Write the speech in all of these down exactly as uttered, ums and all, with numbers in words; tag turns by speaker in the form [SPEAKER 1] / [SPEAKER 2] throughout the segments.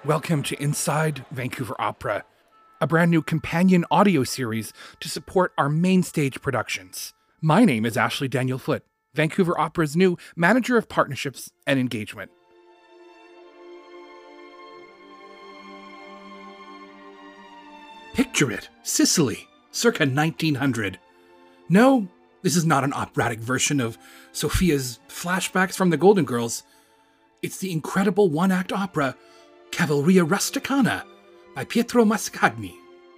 [SPEAKER 1] Welcome to Inside Vancouver Opera, a brand new companion audio series to support our main stage productions. My name is Ashley Daniel Foote, Vancouver Opera's new Manager of Partnerships and Engagement. Picture it, Sicily, circa nineteen hundred. No, this is not an operatic version of Sophia's flashbacks from the Golden Girls. It's the incredible one-act opera Cavalleria Rusticana by Pietro Mascagni.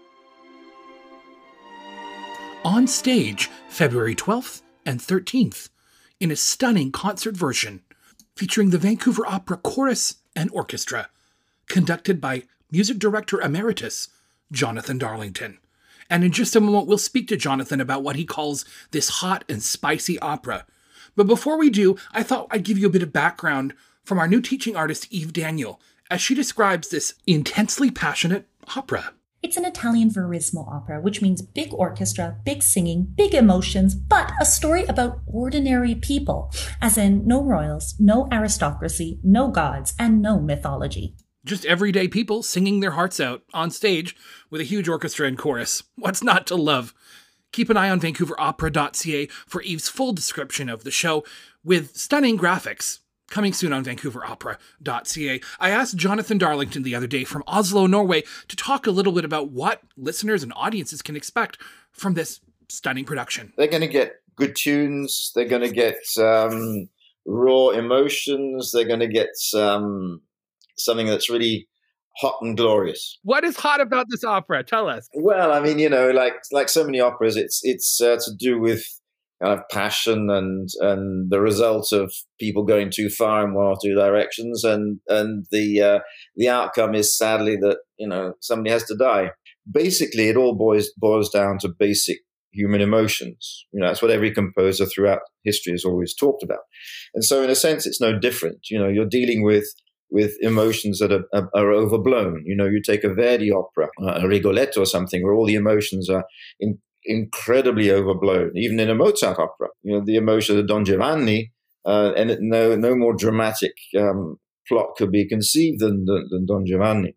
[SPEAKER 1] On stage, February twelfth and thirteenth, in a stunning concert version, featuring the Vancouver Opera Chorus and Orchestra, conducted by Music Director Emeritus Jonathan Darlington. And in just a moment, we'll speak to Jonathan about what he calls this hot and spicy opera. But before we do, I thought I'd give you a bit of background from our new teaching artist, Eve Daniel, as she describes this intensely passionate opera.
[SPEAKER 2] It's an Italian verismo opera, which means big orchestra, big singing, big emotions, but a story about ordinary people, as in no royals, no aristocracy, no gods, and no mythology.
[SPEAKER 1] Just everyday people singing their hearts out on stage with a huge orchestra and chorus. What's not to love? Keep an eye on vancouver opera dot c a for Eve's full description of the show with stunning graphics. Coming soon on vancouver opera dot c a. I asked Jonathan Darlington the other day from Oslo, Norway, to talk a little bit about what listeners and audiences can expect from this stunning production.
[SPEAKER 3] They're going to get good tunes. They're going to get um, raw emotions. They're going to get um, something that's really hot and glorious.
[SPEAKER 1] What is hot about this opera? Tell us.
[SPEAKER 3] Well, I mean, you know, like like so many operas, it's it's uh, to do with kind of passion and and the result of people going too far in one or two directions, and and the uh, the outcome is sadly that, you know, somebody has to die. Basically, it all boils boils down to basic human emotions. You know, that's what every composer throughout history has always talked about. And so, in a sense, it's no different. You know, you're dealing with with emotions that are, are, are overblown. You know, you take a Verdi opera, a Rigoletto or something, where all the emotions are in incredibly overblown. Even in a Mozart opera, you know, the emotion of Don Giovanni, uh, and it, no no more dramatic um, plot could be conceived than, than, than Don Giovanni.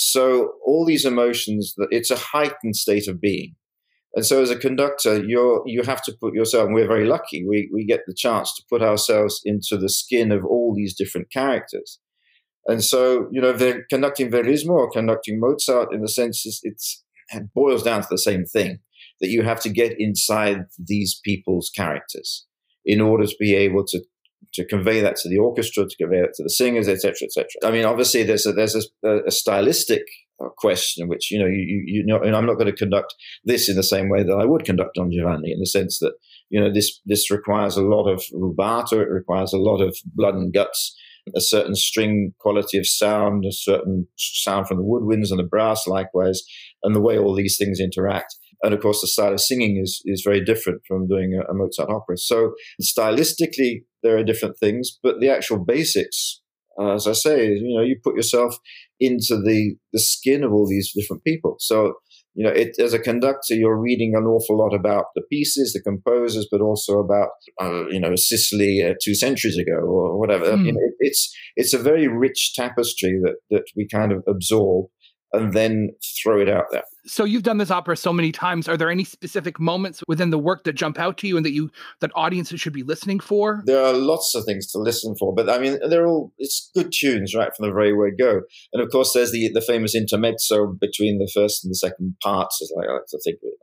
[SPEAKER 3] So all these emotions, it's a heightened state of being. And so as a conductor, you're you have to put yourself, and we're very lucky, we, we get the chance to put ourselves into the skin of all these different characters. And so, you know, if they're conducting Verismo or conducting Mozart, in the sense it's, it's, it boils down to the same thing, that you have to get inside these people's characters in order to be able to to convey that to the orchestra, to convey that to the singers, et cetera, et cetera. I mean, obviously, there's a there's a, a stylistic question, which, you know, you you, you know, and I'm not going to conduct this in the same way that I would conduct Don Giovanni, in the sense that, you know, this this requires a lot of rubato, it requires a lot of blood and guts, a certain string quality of sound, a certain sound from the woodwinds and the brass, likewise, and the way all these things interact. And of course, the style of singing is is very different from doing a, a Mozart opera. So stylistically, there are different things, but the actual basics, uh, as I say, you know, you put yourself into the the skin of all these different people. So, you know, it, as a conductor, you're reading an awful lot about the pieces, the composers, but also about, uh, you know, Sicily uh, two centuries ago or whatever. Mm. You know, it, it's it's a very rich tapestry that that we kind of absorb and then throw it out there.
[SPEAKER 1] So you've done this opera so many times. Are there any specific moments within the work that jump out to you and that you that audiences should be listening for?
[SPEAKER 3] There are lots of things to listen for, but I mean, they're all, it's good tunes right from the very word go. And of course, there's the the famous intermezzo between the first and the second parts, as I like to think of it,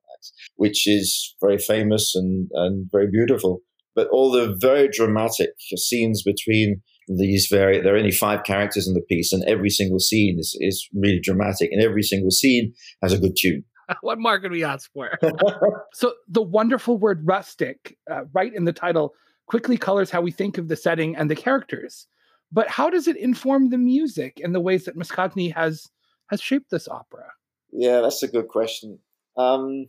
[SPEAKER 3] which is very famous and, and very beautiful. But all the very dramatic scenes between these very, there are only five characters in the piece, and every single scene is, is really dramatic, and every single scene has a good tune.
[SPEAKER 1] What more could we ask for? So the wonderful word rustic, uh, right in the title, quickly colors how we think of the setting and the characters. But how does it inform the music and the ways that Mascagni has has shaped this opera?
[SPEAKER 3] Yeah, that's a good question. Um,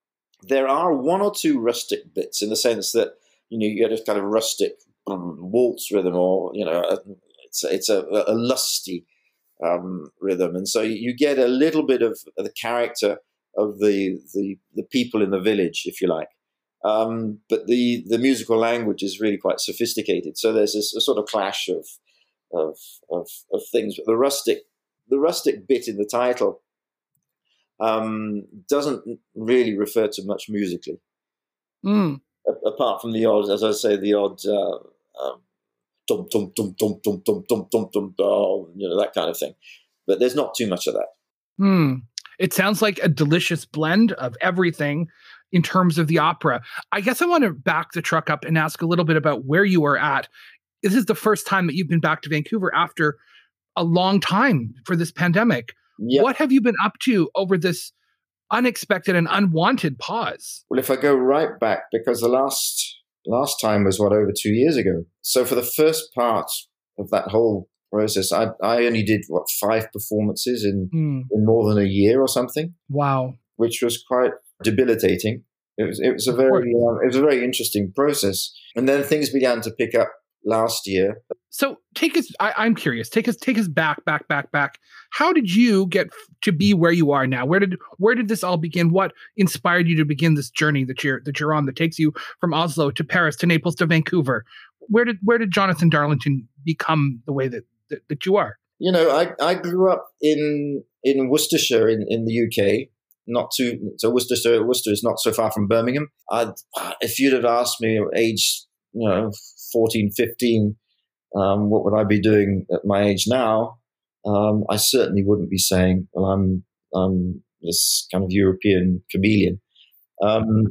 [SPEAKER 3] there are one or two rustic bits, in the sense that, you know, you get a kind of rustic um, waltz rhythm, or, you know, a, it's a, it's a, a lusty um, rhythm, and so you get a little bit of the character of the the, the people in the village, if you like. Um, but the the musical language is really quite sophisticated. So there's this a sort of clash of of of, of things. But the rustic the rustic bit in the title um, doesn't really refer to much musically,
[SPEAKER 1] Mm.
[SPEAKER 3] a- apart from the odd, as I say, the odd uh, um, dum dum dum dum dum dum dum dum dum, oh, you know, that kind of thing. But there's not too much of that.
[SPEAKER 1] Hmm. It sounds like a delicious blend of everything in terms of the opera. I guess I want to back the truck up and ask a little bit about where you are at. This is the first time that you've been back to Vancouver after a long time for this pandemic.
[SPEAKER 3] Yeah.
[SPEAKER 1] What have you been up to over this unexpected and unwanted pause?
[SPEAKER 3] Well, if I go right back, because the last last time was, what, over two years ago. So for the first part of that whole process, I, I only did, what, five performances in,
[SPEAKER 1] Mm.
[SPEAKER 3] in more than a year or something,
[SPEAKER 1] Wow.
[SPEAKER 3] which was quite debilitating. It was it was a
[SPEAKER 1] Of
[SPEAKER 3] very um, it was a very interesting process, and then things began to pick up last year.
[SPEAKER 1] So take us, I, I'm curious, take us, take us back, back, back, back. How did you get to be where you are now? Where did, where did this all begin? What inspired you to begin this journey that you're, that you're on, that takes you from Oslo to Paris, to Naples, to Vancouver? Where did, where did Jonathan Darlington become the way that, that, that you are?
[SPEAKER 3] You know, I, I grew up in in Worcestershire in, in the U K. Not too so Worcestershire. Worcester is not so far from Birmingham. I'd, if you'd have asked me at age, you know, fourteen, fifteen, um, what would I be doing at my age now? Um, I certainly wouldn't be saying, well, I'm I'm this kind of European chameleon. Um,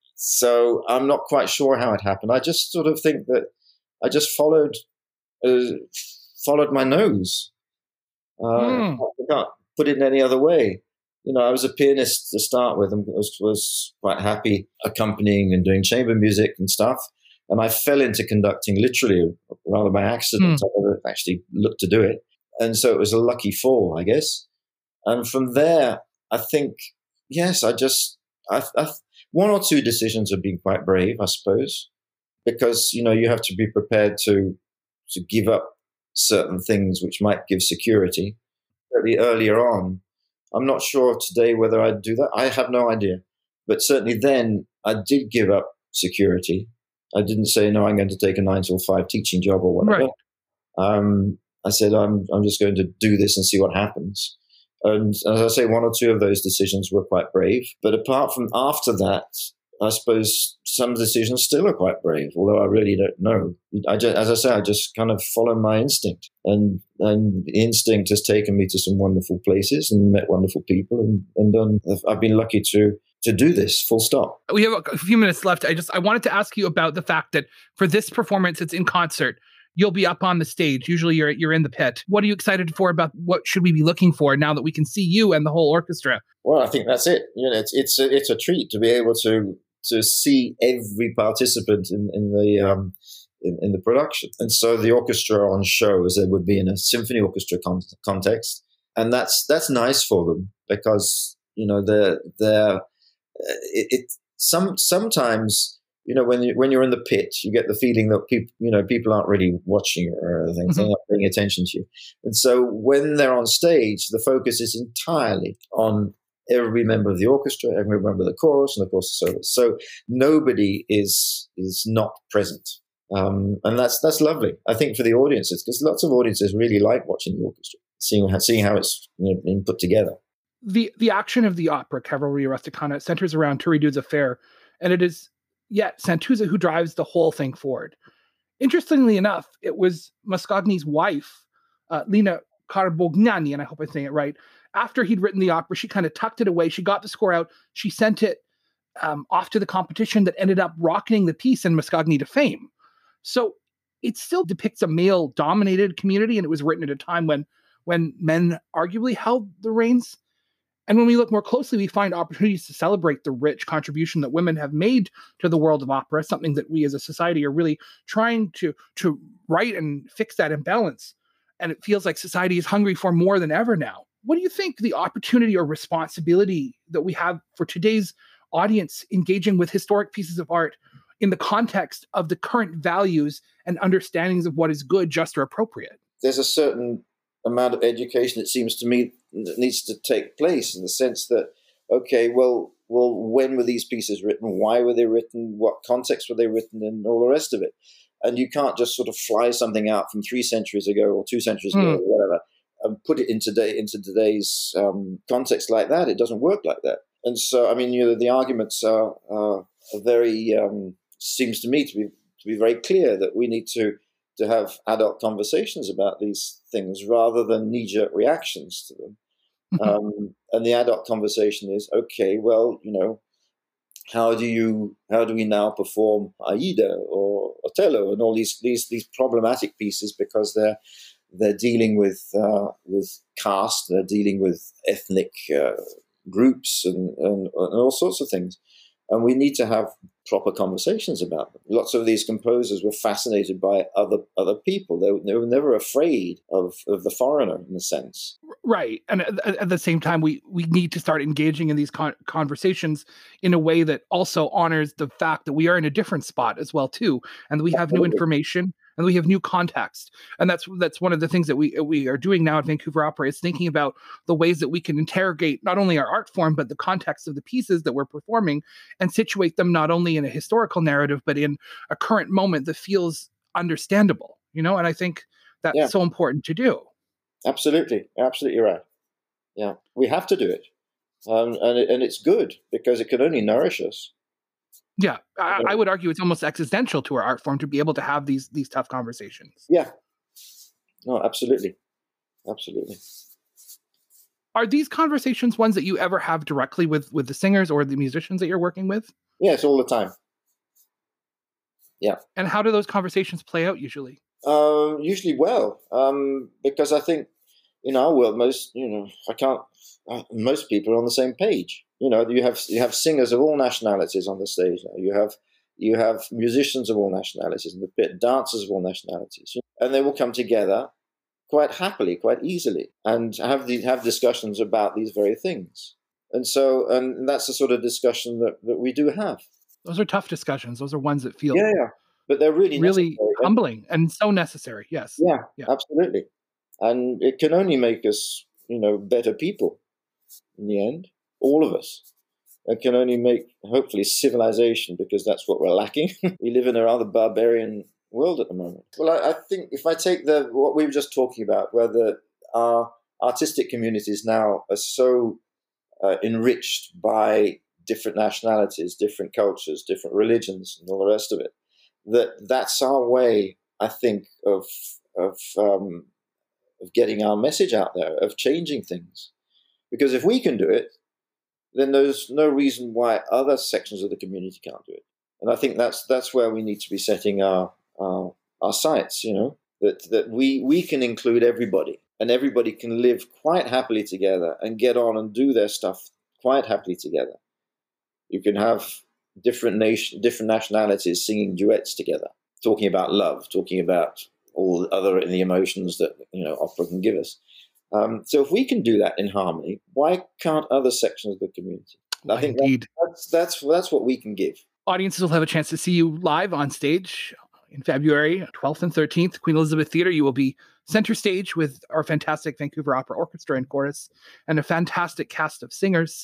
[SPEAKER 3] so I'm not quite sure how it happened. I just sort of think that I just followed uh, followed my nose. Uh,
[SPEAKER 1] Mm.
[SPEAKER 3] I can't put it in any other way. You know, I was a pianist to start with and was, was quite happy accompanying and doing chamber music and stuff. And I fell into conducting literally rather by accident.
[SPEAKER 1] Hmm.
[SPEAKER 3] I never actually looked to do it. And so it was a lucky fall, I guess. And from there, I think, yes, I just, I, I, one or two decisions have been quite brave, I suppose, because, you know, you have to be prepared to, to give up certain things which might give security. Certainly earlier on, I'm not sure today whether I'd do that. I have no idea. But certainly then I did give up security. I didn't say, no, I'm going to take a nine till five teaching job or whatever.
[SPEAKER 1] Right.
[SPEAKER 3] Um, I said, I'm, I'm just going to do this and see what happens. And as I say, one or two of those decisions were quite brave. But apart from after that, I suppose some decisions still are quite brave, although I really don't know. I just, as I say, I just kind of follow my instinct. And, and the instinct has taken me to some wonderful places and met wonderful people. And, and done, I've been lucky to to do this, full stop.
[SPEAKER 1] We have a few minutes left. I just, I wanted to ask you about the fact that for this performance, it's in concert. You'll be up on the stage. Usually you're, you're in the pit. What are you excited for? About what should we be looking for now that we can see you and the whole orchestra?
[SPEAKER 3] Well, I think that's it. You know, it's, it's a, it's a treat to be able to, to see every participant in, in the, um, in, in the production. And so the orchestra on show as they would be in a symphony orchestra con- context. And that's, that's nice for them because, you know, they're, they're, It, it some sometimes, you know, when you when you're in the pit, you get the feeling that people, you know, people aren't really watching you or anything, mm-hmm. They're not paying attention to you. And so when they're on stage, the focus is entirely on every member of the orchestra, every member of the chorus, and of course the soloist. So nobody is is not present, um, and that's that's lovely. I think for the audiences, because lots of audiences really like watching the orchestra, seeing how, seeing how it's, you know, being put together.
[SPEAKER 1] The the action of the opera, Cavalleria Rusticana, centers around Turiddu's affair, and it is yet Santuzza who drives the whole thing forward. Interestingly enough, it was Mascagni's wife, uh, Lina Carbognani, and I hope I'm saying it right, after he'd written the opera, she kind of tucked it away. She got the score out. She sent it um, off to the competition that ended up rocketing the piece and Mascagni to fame. So it still depicts a male-dominated community, and it was written at a time when, when men arguably held the reins. And when we look more closely, we find opportunities to celebrate the rich contribution that women have made to the world of opera, something that we as a society are really trying to, to right and fix that imbalance. And it feels like society is hungry for more than ever now. What do you think the opportunity or responsibility that we have for today's audience engaging with historic pieces of art in the context of the current values and understandings of what is good, just, or appropriate?
[SPEAKER 3] There's a certain amount of education, it seems to me, that needs to take place in the sense that, okay, well, well, when were these pieces written? Why were they written? What context were they written in? All the rest of it. And you can't just sort of fly something out from three centuries ago or two centuries mm. ago or whatever and put it into today into today's um, context like that, it doesn't work like that. And so, I mean, you know, the arguments are, are, are very um, seems to me to be to be very clear that we need to to have adult conversations about these things rather than knee-jerk reactions to them. um, and the adult conversation is, okay, well, you know, how do you how do we now perform Aida or Othello and all these these these problematic pieces, because they're they're dealing with uh, with caste, they're dealing with ethnic uh, groups and, and, and all sorts of things. And we need to have proper conversations about them. Lots of these composers were fascinated by other other people. They, they were never afraid of, of the foreigner, in a sense.
[SPEAKER 1] Right. And at, at the same time, we, we need to start engaging in these con- conversations in a way that also honors the fact that we are in a different spot as well, too. And we have new information and we have new context. And that's that's one of the things that we we are doing now at Vancouver Opera, is thinking about the ways that we can interrogate not only our art form, but the context of the pieces that we're performing, and situate them not only in a historical narrative, but in a current moment that feels understandable, you know? And I think that's yeah. so important to do.
[SPEAKER 3] Absolutely. Absolutely right. Yeah. We have to do it. Um, and, it and it's good, because it can only nourish us.
[SPEAKER 1] Yeah. I, I would argue it's almost existential to our art form to be able to have these, these tough conversations.
[SPEAKER 3] Yeah. No, absolutely. Absolutely.
[SPEAKER 1] Are these conversations ones that you ever have directly with, with the singers or the musicians that you're working with?
[SPEAKER 3] Yes, all the time. Yeah.
[SPEAKER 1] And how do those conversations play out usually?
[SPEAKER 3] Uh, usually well, um, because I think in our world, most, you know, I can't, uh, most people are on the same page. You know, you have you have singers of all nationalities on the stage. You have you have musicians of all nationalities, and the pit dancers of all nationalities, and they will come together quite happily, quite easily, and have the, have discussions about these very things. And so, and that's the sort of discussion that, that we do have.
[SPEAKER 1] Those are tough discussions. Those are ones that feel
[SPEAKER 3] yeah, yeah. But they're really
[SPEAKER 1] really
[SPEAKER 3] necessary.
[SPEAKER 1] humbling and so necessary. Yes.
[SPEAKER 3] Yeah,
[SPEAKER 1] yeah,
[SPEAKER 3] absolutely. And it can only make us, you know, better people in the end. All of us. It can only make, hopefully, civilization, because that's what we're lacking. We live in a rather barbarian world at the moment. Well, I, I think if I take the what we were just talking about, where the our artistic communities now are so uh, enriched by different nationalities, different cultures, different religions, and all the rest of it, that that's our way, I think, of of um, of getting our message out there, of changing things. Because if we can do it, then there's no reason why other sections of the community can't do it. And I think that's that's where we need to be setting our our, our sights, you know, that, that we, we can include everybody, and everybody can live quite happily together and get on and do their stuff quite happily together. You can have different nation, different nationalities singing duets together, talking about love, talking about all the other the emotions that, you know, opera can give us. Um, so if we can do that in harmony, why can't other sections of the community?
[SPEAKER 1] Well,
[SPEAKER 3] I think
[SPEAKER 1] indeed.
[SPEAKER 3] That's, that's that's what we can give.
[SPEAKER 1] Audiences will have a chance to see you live on stage in February twelfth and thirteenth, Queen Elizabeth Theatre. You will be center stage with our fantastic Vancouver Opera Orchestra and Chorus, and a fantastic cast of singers.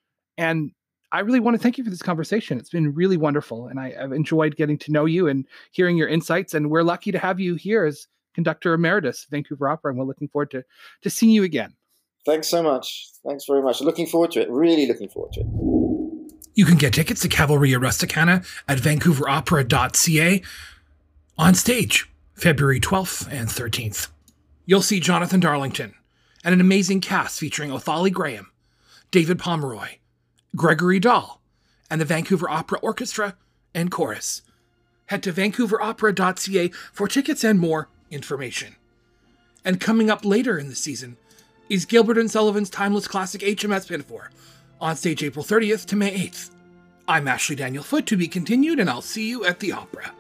[SPEAKER 1] And I really want to thank you for this conversation. It's been really wonderful, and I, I've enjoyed getting to know you and hearing your insights. And we're lucky to have you here as Conductor Emeritus, Vancouver Opera, and we're looking forward to, to seeing you again.
[SPEAKER 3] Thanks so much. Thanks very much. Looking forward to it. Really looking forward to it.
[SPEAKER 1] You can get tickets to Cavalleria Rusticana at vancouver opera dot c a on stage February twelfth and thirteenth. You'll see Jonathan Darlington and an amazing cast featuring Othalie Graham, David Pomeroy, Gregory Dahl, and the Vancouver Opera Orchestra and Chorus. Head to vancouver opera dot c a for tickets and more information. And coming up later in the season is Gilbert and Sullivan's timeless classic H M S Pinafore, on stage April thirtieth to May eighth. I'm Ashley Daniel Foote, to be continued, and I'll see you at the opera.